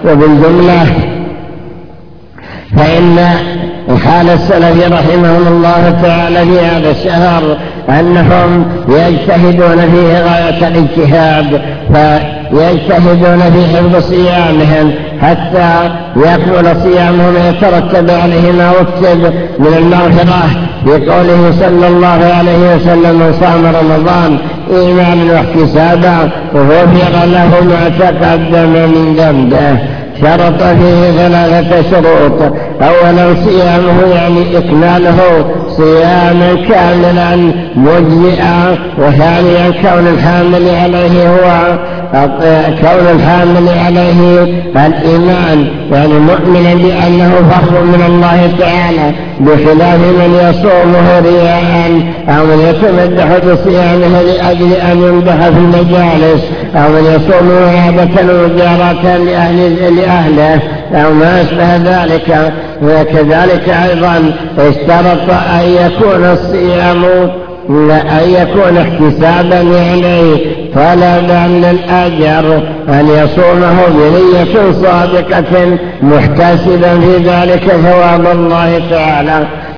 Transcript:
وبالجملة فإن حال السلف رحمهم الله تعالى في هذا الشهر أنهم يجتهدون فيه غاية الاجتهاد، فيجتهدون في حفظ صيامهم حتى يكمل صيامهم يترتب عليه ما وكتب من المغفرة، بقوله صلى الله عليه وسلم: من صام رمضان إيمانا واحتسابا غفر له ما تقدم من ذنبه. شرط فيه 3 شروط: أولا صيامه يعني إكماله صياما كاملا مجزئا، وثانيا كون الحامل عليه الإيمان، يعني مؤمنا بأنه فرض من الله تعالى، بخلاف من يصومه رياء أو من يتمدح بصيامه لأجل أن يمدح في المجالس، أو من يصومه رهبة ومجاراة لأهله أو ما أشبه ذلك. وكذلك أيضا اشترط أن يكون الصيام احتسابا عليه طلبا للأجر، أن يصومه بنية صادقة محتسبا في ذلك ثواب الله تعالى.